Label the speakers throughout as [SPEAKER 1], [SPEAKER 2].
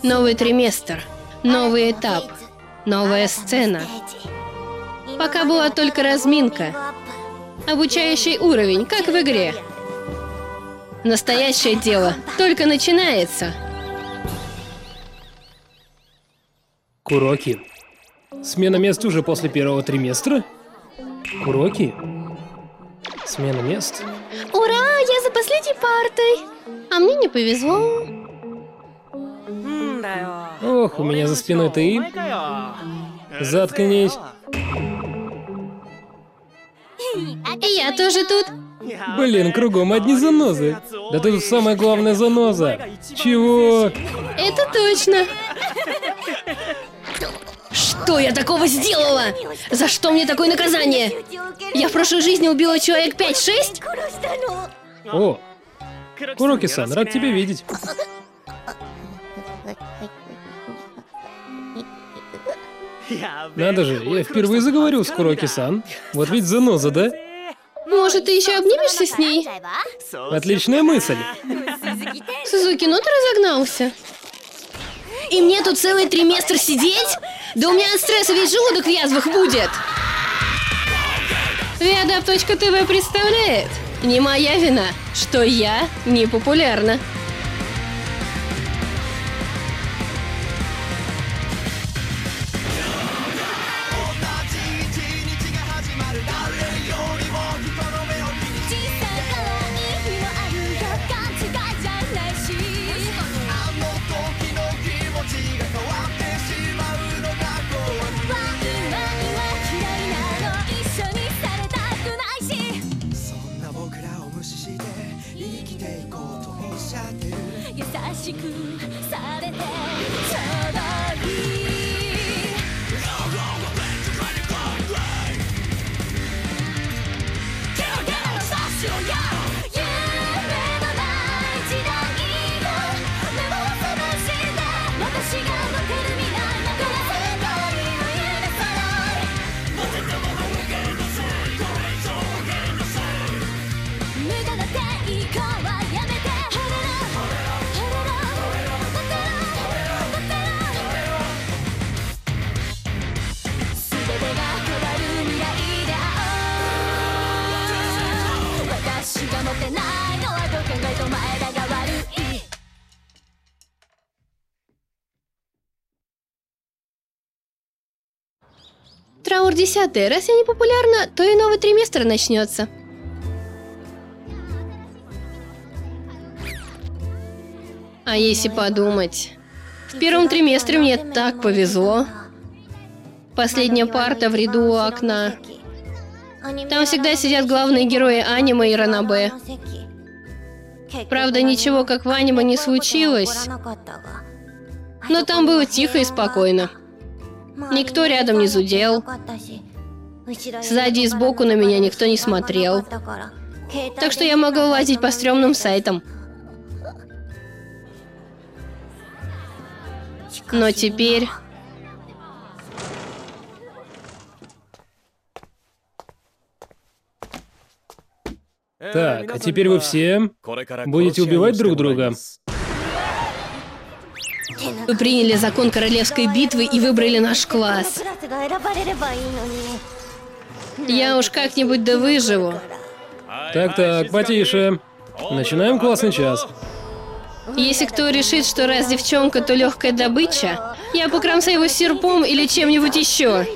[SPEAKER 1] Новый триместр, новый этап, новая сцена. Пока была только разминка. Обучающий уровень, как в игре. Настоящее дело только начинается.
[SPEAKER 2] Куроки. Смена мест уже после первого триместра? Куроки? Смена мест?
[SPEAKER 1] Ура, я за последней партой. А мне не повезло.
[SPEAKER 2] Ох, у меня за спиной ты. Заткнись.
[SPEAKER 1] И я тоже тут.
[SPEAKER 2] Блин, кругом одни занозы. Да тут самая главная заноза. Чего?
[SPEAKER 1] Это точно. Что я такого сделала? За что мне такое наказание? Я в прошлой жизни убила человек 5-6?
[SPEAKER 2] О, Куроки-сан, рад тебя видеть. Надо же, я впервые заговорил с Куроки-сан. Вот ведь заноза, да?
[SPEAKER 1] Может, ты еще обнимешься с ней?
[SPEAKER 2] Отличная мысль.
[SPEAKER 1] Сузуки, ну ты разогнался. И мне тут целый триместр сидеть? Да у меня от стресса весь желудок в язвах будет. Viadap.tv представляет. Не моя вина, что я не популярна. Траур 10. Раз я не популярна, то и новый триместр начнется. А если подумать, в первом триместре мне так повезло. Последняя парта в ряду у окна. Там всегда сидят главные герои аниме и ранобэ. Правда, ничего как в аниме не случилось. Но там было тихо и спокойно. Никто рядом не зудел. Сзади и сбоку на меня никто не смотрел. Так что я могла лазить по стрёмным сайтам. Но теперь...
[SPEAKER 2] Так, а теперь вы все будете убивать друг друга?
[SPEAKER 1] Вы приняли закон королевской битвы и выбрали наш класс. Я уж как-нибудь да выживу.
[SPEAKER 2] Так, потише. Начинаем классный час.
[SPEAKER 1] Если кто решит, что раз девчонка, то легкая добыча, я покромсаю его серпом или чем-нибудь еще.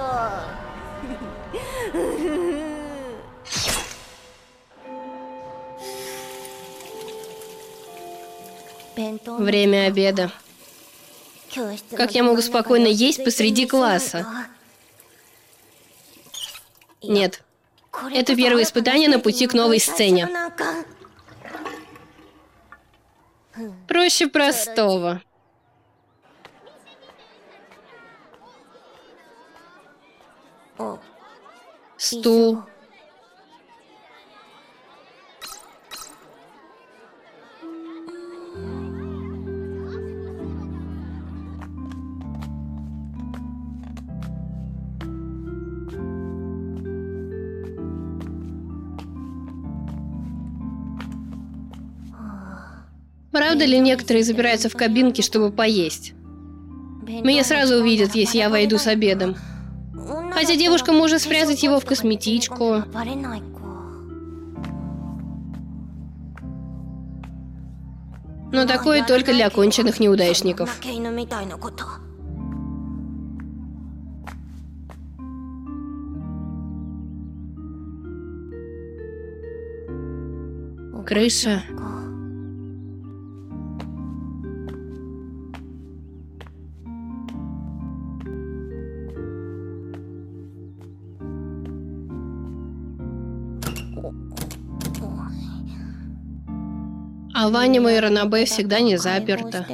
[SPEAKER 1] Время обеда. Как я могу спокойно есть посреди класса? Нет. Это первое испытание на пути к новой сцене. Проще простого. Стул. Правда ли некоторые забираются в кабинки, чтобы поесть? Меня сразу увидят, если я войду с обедом. Хотя девушка может спрятать его в косметичку. Но такое только для конченых неудачников. Крыша. А Ваня мой Ранобэ всегда не заперта.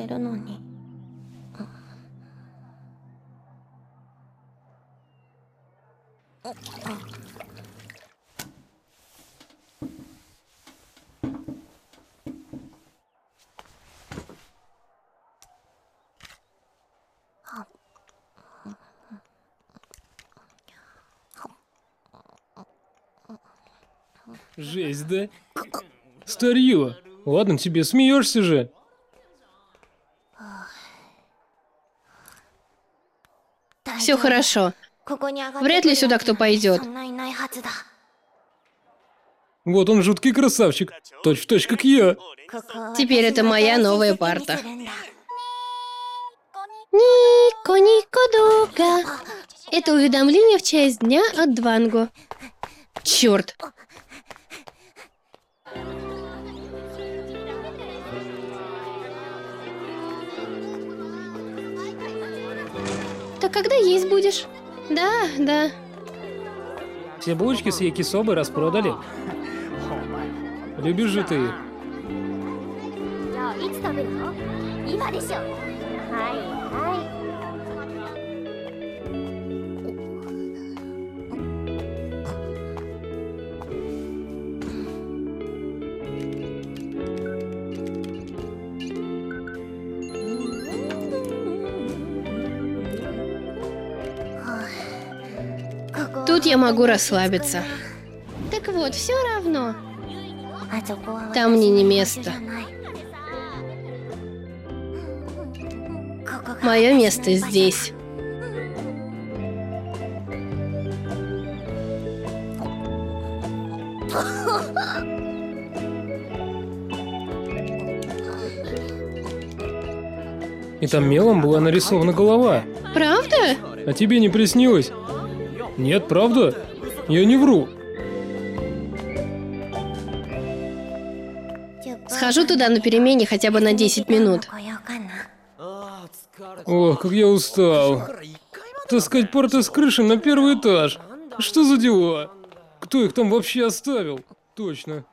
[SPEAKER 2] Жесть, да? Старье. Ладно тебе, смеешься же.
[SPEAKER 1] Все хорошо. Вряд ли сюда кто пойдет.
[SPEAKER 2] Вот он жуткий красавчик. Точь в точь, как я.
[SPEAKER 1] Теперь это моя новая парта. Нико, Нико, Дога. Это уведомление в честь дня от Дванго. Черт. Так когда есть будешь? Да, да.
[SPEAKER 2] Все булочки с якисобой распродали. Любишь же ты их?
[SPEAKER 1] Тут я могу расслабиться. Так вот, все равно. Там мне не место. Мое место здесь.
[SPEAKER 2] И там мелом была нарисована голова.
[SPEAKER 1] Правда?
[SPEAKER 2] А тебе не приснилось? Нет, правда? Я не вру.
[SPEAKER 1] Схожу туда на перемене хотя бы на 10 минут.
[SPEAKER 2] Ох, как я устал. Таскать парты с крыши на первый этаж. Что за дела? Кто их там вообще оставил? Точно.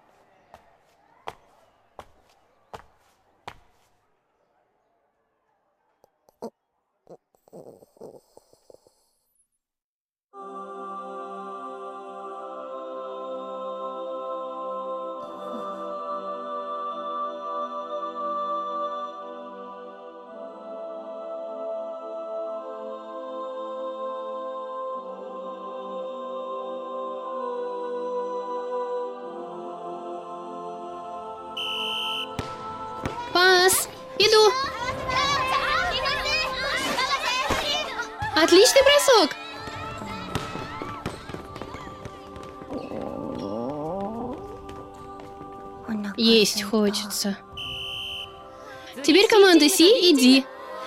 [SPEAKER 1] Пас! Иду! Отличный бросок! Есть хочется. Теперь команда Си, иди.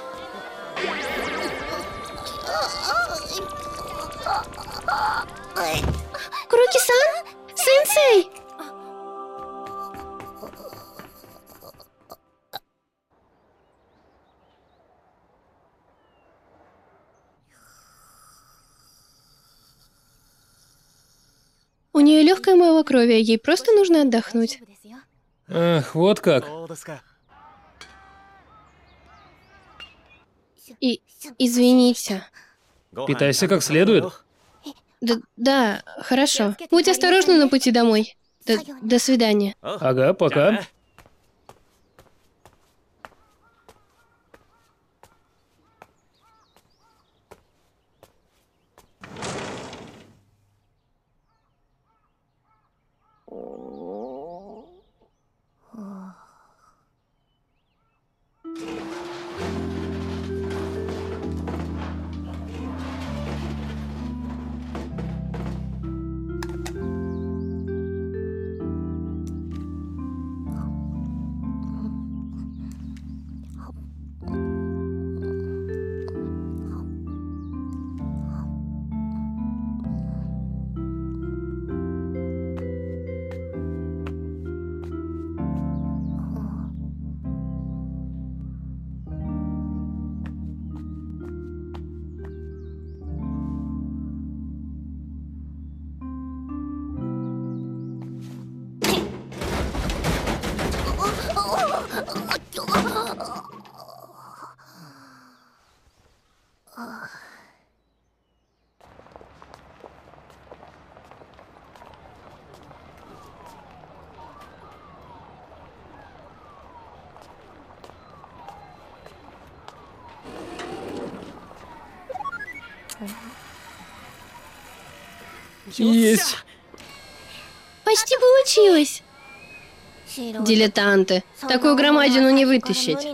[SPEAKER 1] Куруки-сан? Сенсей! У нее легкое малокровие, ей просто нужно отдохнуть.
[SPEAKER 2] Ах, вот как.
[SPEAKER 1] Извините.
[SPEAKER 2] Питайся как следует.
[SPEAKER 1] Да, хорошо. Будь осторожна на пути домой. До свидания.
[SPEAKER 2] Ага, пока. Есть.
[SPEAKER 1] Почти получилось. Дилетанты. Такую громадину не вытащить.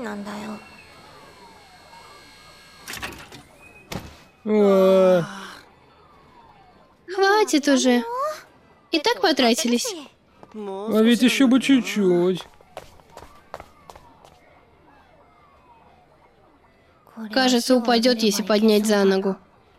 [SPEAKER 2] О,
[SPEAKER 1] Хватит уже. И так потратились.
[SPEAKER 2] а ведь еще бы чуть-чуть.
[SPEAKER 1] Кажется, упадет, если поднять за ногу.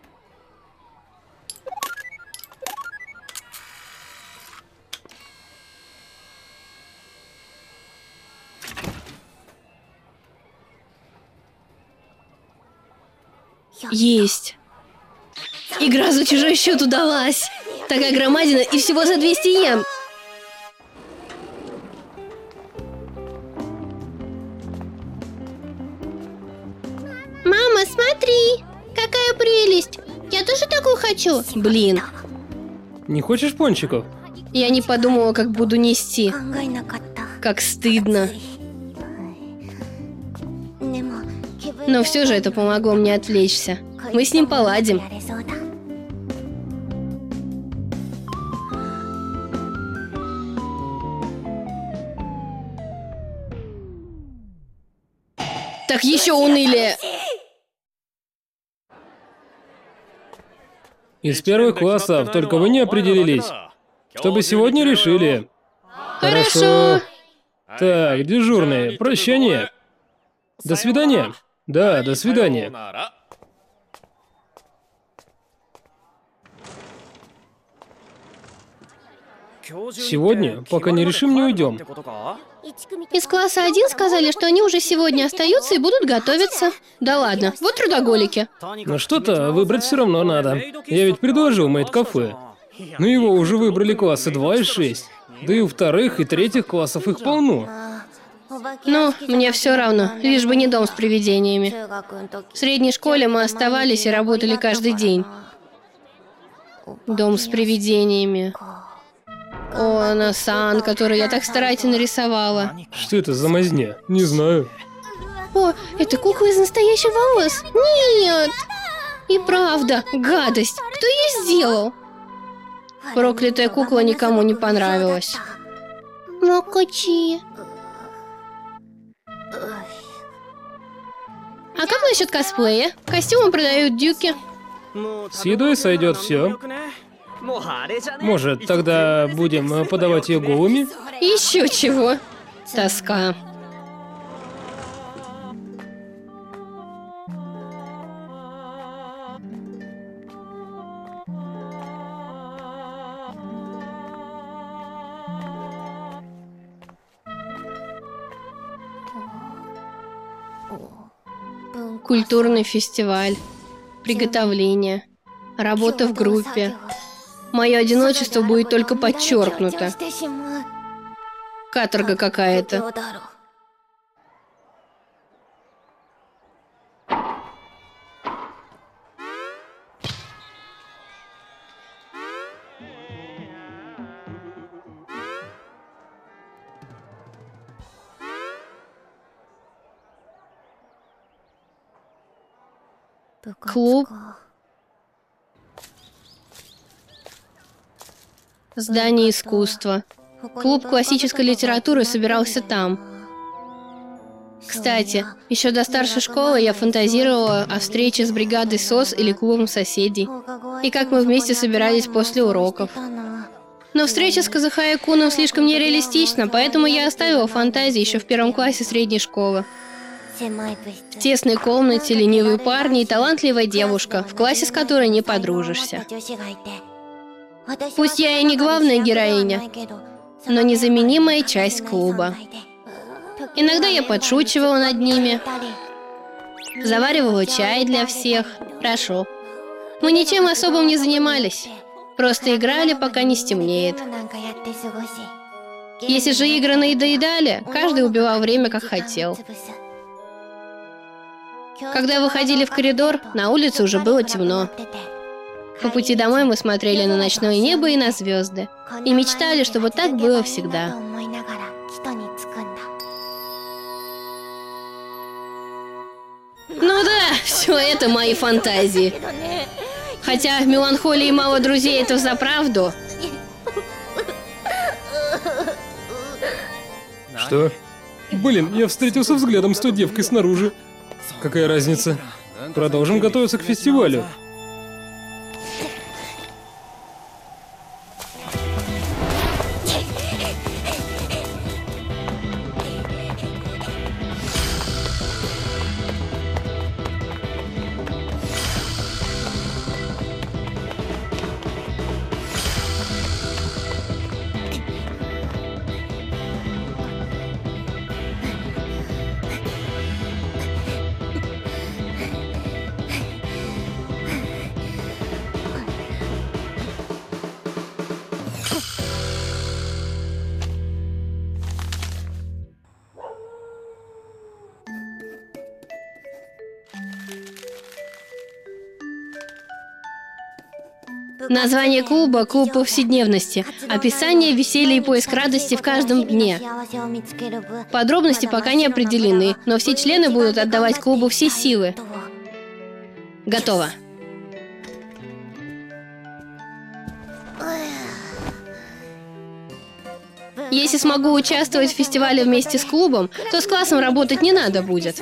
[SPEAKER 1] Есть. Игра за чужой счет удалась. Такая громадина и всего за 200 йен. Мама, смотри! Какая прелесть! Я тоже такую хочу. Блин,
[SPEAKER 2] Не хочешь пончиков?
[SPEAKER 1] я не подумала, как буду нести. Как стыдно. Но все же это помогло мне отвлечься. Мы с ним поладим. Так еще унылее.
[SPEAKER 2] Из первых классов, только вы не определились. Что бы сегодня решили?
[SPEAKER 1] Хорошо.
[SPEAKER 2] Так, дежурные, прощание. До свидания. Да, до свидания. Сегодня, пока не решим, не уйдем.
[SPEAKER 1] Из класса 1 сказали, что они уже сегодня остаются и будут готовиться. Да ладно, вот трудоголики.
[SPEAKER 2] Но что-то выбрать все равно надо. Я ведь предложил мейд-кафе. Но его уже выбрали классы 2 и 6. Да и у вторых и третьих классов их полно.
[SPEAKER 1] Ну, мне все равно, лишь бы не дом с привидениями. В средней школе мы оставались и работали каждый день. Дом с привидениями. О, Ана-сан, который я так старательно рисовала.
[SPEAKER 2] Что это за мазня? Не знаю.
[SPEAKER 1] О, это кукла из настоящих волос. Нет! И правда, гадость. Кто ее сделал? Проклятая кукла никому не понравилась. Мокочи. А как насчет косплея? Костюмы продают дюки.
[SPEAKER 2] С едой сойдет все. Может, тогда будем подавать ее голыми?
[SPEAKER 1] Еще чего? Тоска. Культурный фестиваль, приготовление, работа в группе. Мое одиночество будет только подчеркнуто. Каторга какая-то. Клуб. Здание искусства. Клуб классической литературы собирался там. Кстати, еще до старшей школы я фантазировала о встрече с бригадой СОС или клубом соседей. И как мы вместе собирались после уроков. Но встреча с Казахая Куном слишком нереалистична, поэтому я оставила фантазии еще в 1 классе средней школы. В тесной комнате ленивые парни и талантливая девушка, в классе с которой не подружишься. Пусть я и не главная героиня, но незаменимая часть клуба. Иногда я подшучивала над ними, заваривала чай для всех. Хорошо. Мы ничем особым не занимались, просто играли, пока не стемнеет. Если же игры надоедали, каждый убивал время, как хотел. Когда выходили в коридор, на улице уже было темно. По пути домой мы смотрели на ночное небо и на звезды. И мечтали, чтобы так было всегда. Ну да, все это мои фантазии. Хотя в меланхолии мало друзей, это за правду.
[SPEAKER 2] Что? Блин, я встретился взглядом с той девкой снаружи. Какая разница? Продолжим готовиться к фестивалю.
[SPEAKER 1] Название клуба – клуб повседневности. Описание, веселье и поиск радости в каждом дне. Подробности пока не определены, но все члены будут отдавать клубу все силы. Готово. Если смогу участвовать в фестивале вместе с клубом, то с классом работать не надо будет.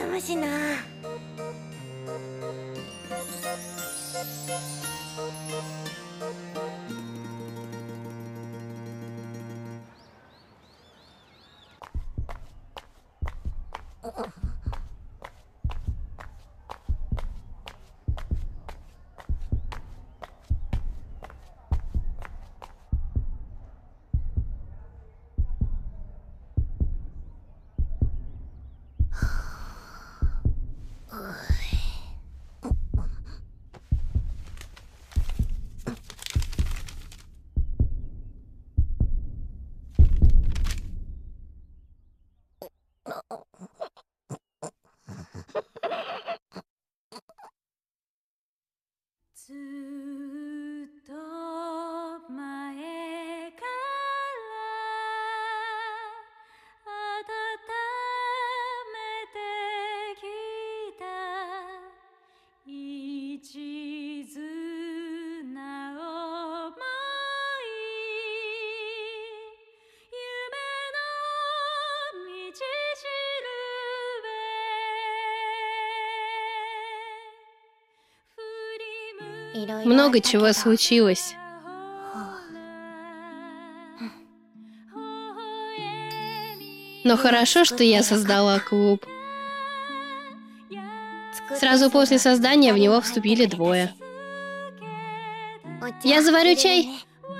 [SPEAKER 1] Много чего случилось. Но хорошо, что я создала клуб. Сразу после создания в него вступили двое. Я заварю чай.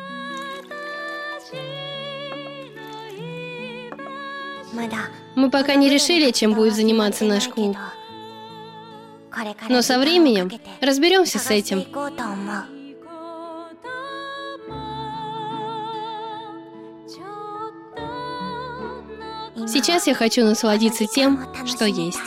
[SPEAKER 1] Мы пока не решили, чем будет заниматься наш клуб. Но со временем разберемся с этим. Сейчас я хочу насладиться тем, что есть.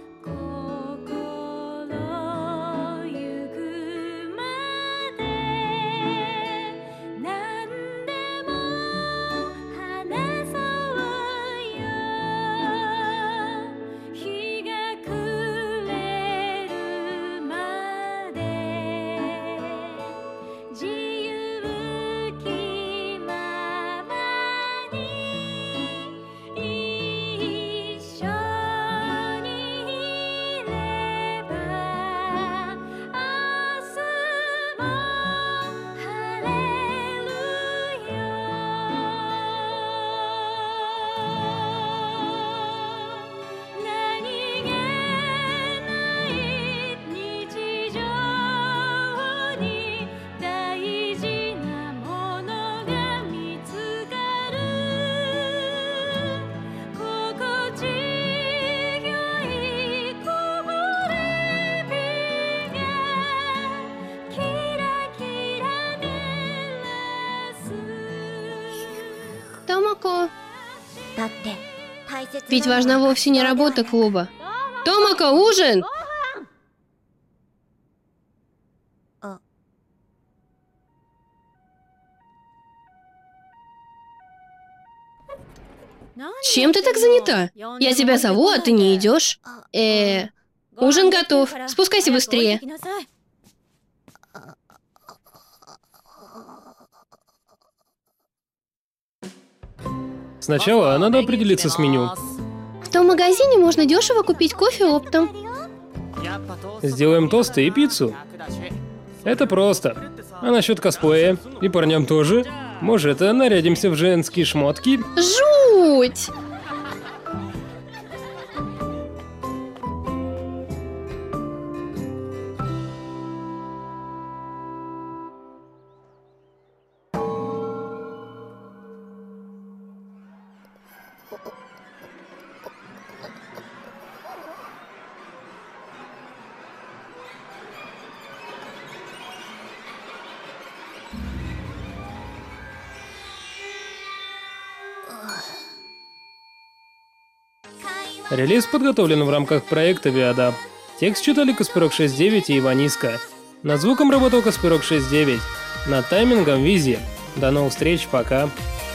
[SPEAKER 1] Томако. Ведь важна вовсе не работа клуба. Томако, ужин! Чем ты так занята? Я тебя зову, а ты не идешь. Ужин готов. Спускайся быстрее.
[SPEAKER 2] Сначала надо определиться с меню.
[SPEAKER 1] В том магазине можно дешево купить кофе оптом.
[SPEAKER 2] Сделаем тосты и пиццу. Это просто. А насчет косплея? И парням тоже? Может, нарядимся в женские шмотки?
[SPEAKER 1] Жуть!
[SPEAKER 2] Релиз подготовлен в рамках проекта Виадап. Текст читали Каспирок 69 и Иваниска. Над звуком работал Каспирок 69. Над таймингом Визи. До новых встреч, пока.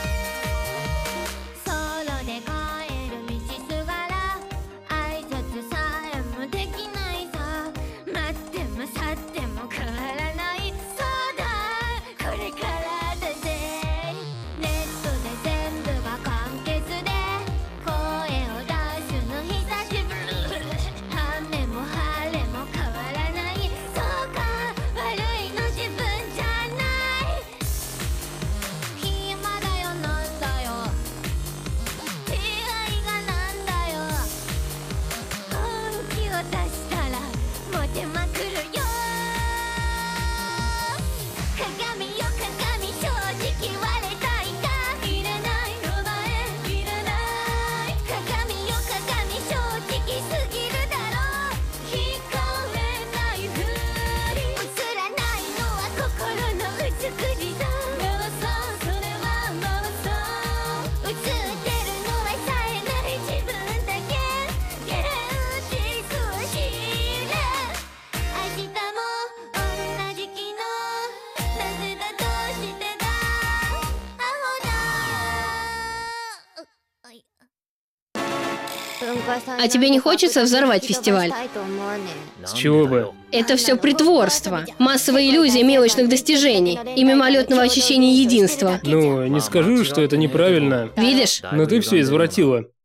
[SPEAKER 1] А тебе не хочется взорвать фестиваль?
[SPEAKER 2] С чего бы?
[SPEAKER 1] Это все притворство. Массовая иллюзия мелочных достижений и мимолетного ощущения единства.
[SPEAKER 2] Ну, не скажу, что это неправильно.
[SPEAKER 1] Видишь?
[SPEAKER 2] Но ты все извратила.